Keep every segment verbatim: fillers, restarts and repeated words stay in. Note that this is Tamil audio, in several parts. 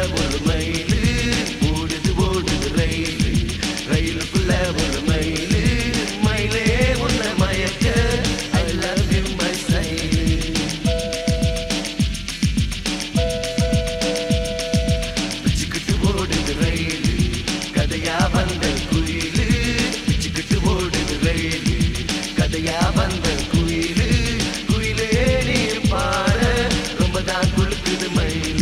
ஒரு மயிலு ஓடுது ஓடுது ரயிலு ரயிலுக்குள்ள ஒரு மயிலு மயிலே உன்னை மயக்க I love you my style பிச்சுக்கிட்டு ஓடுது ரயிலு கதையா வந்த குயிலு பிச்சுக்கிட்டு ஓடுது ரயிலு கதையா வந்த குயிலு குயிலே நீ பாட ரொம்ப தான் குளுக்குது மயிலு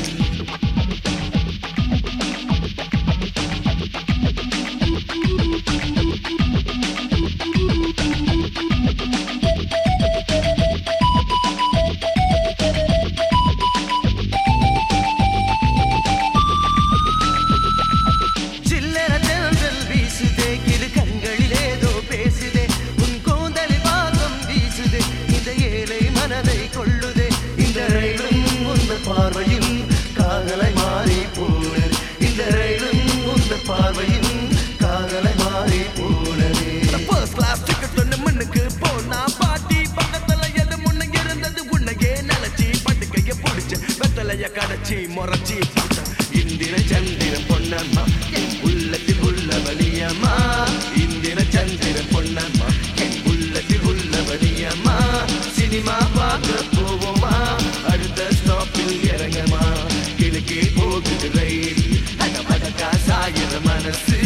பார்வையும் காதலை மாறி போனது இந்த ரயிலும் உந்த பார்வையும் காதலை மாறி போனது ஃபர்ஸ்ட் கிளாஸ் டிக்கெட் ஒன்று மண்ணுக்கு போனா பாட்டி பக்கத்துல எது முன்ன இருந்தது உன்னையே நினைச்சி பட்டுக்கைய பிடிச்ச வெத்தலைய கடைச்சி முறைச்சி இந்திர சந்திர பொன்னம்மா என் உள்ளத்தில் உள்ள வலியம்மா இந்திர சந்திர பொன்னம்மா என் உள்ளத்தில் உள்ள வலியம்மா சினிமா பார்க்க போவோமா அடுத்த ஸ்டாப்பில் இறங்கமா கிழக்கே போகுது ரயில் அட பதக்கா சாகிற மனசு